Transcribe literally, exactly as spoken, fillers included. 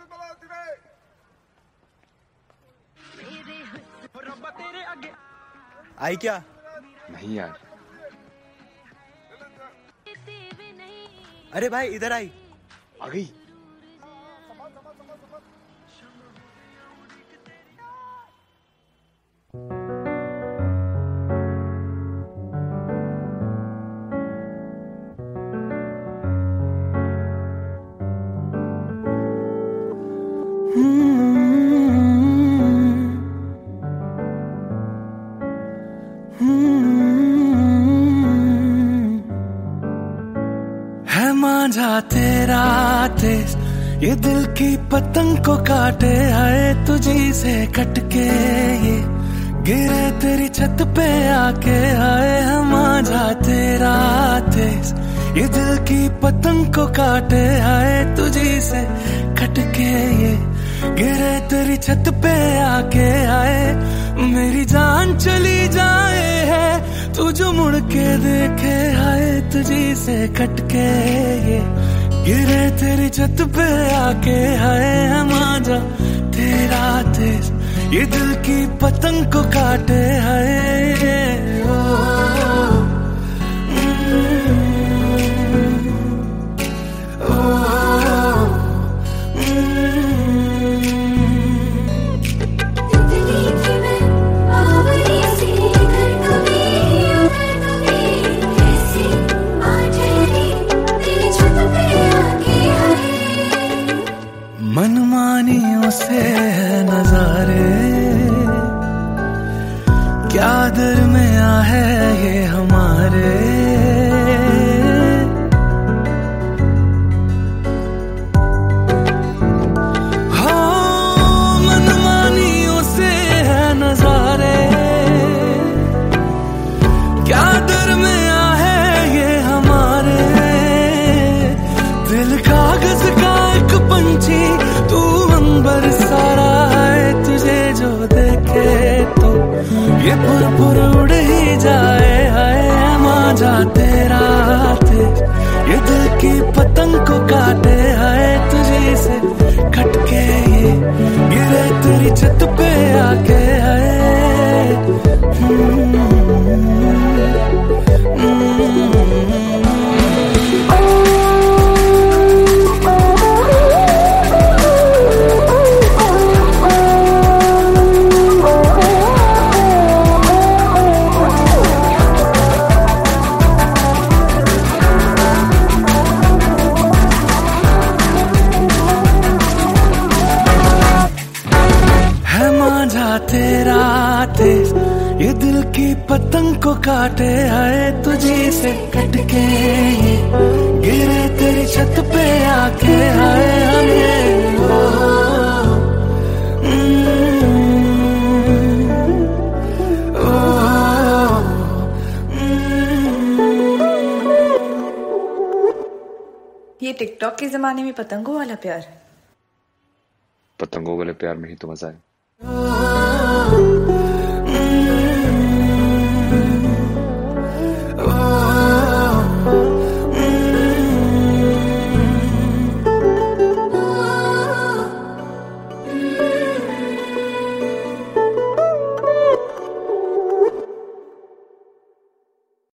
आई क्या? नहीं यार। अरे भाई इधर आई। आ गई। है मांझा तेरा तेज ये दिल की पतंग को काटे, आए तुझी से कटके ये गिरे तेरी छत पे आके। आए है मांझा तेरा तेज ये दिल की पतंग को काटे, आए तुझी से कटके ये गिरे तेरी छत पे आके। आए मेरी जान चली जाए है तू जो मुड़ के देखे, आए तुझी से कटके ये गिरे तेरी छत पे आके। आए है मांझा तेरा तेज ये दिल की पतंग को काटे, आए ओ, ओ, मनमानियों से है नजारे, क्या दरमिया है ये हमारे। हो मनमानियों से है नजारे, क्या दरमिया है ये हमारे। दिल कागज का एक पंछी तू अंबर सारा है, तुझे जो देखे तो ये पुर पुर उड़ ही जाए। है मांझा तेरा तेज ये दिल की पतंग को काटे, है तुझे से कटके ये गिरे तेरी छत पे आके। है तेरा तेज ये दिल की पतंग को काटे, आए तुझी से कटके ये गिरे तेरी छत पे आके। आए हमें ओ, ओ, ये टिकटॉक के जमाने में पतंगों वाला प्यार। पतंगों वाले प्यार में ही तो मजा है। ओ,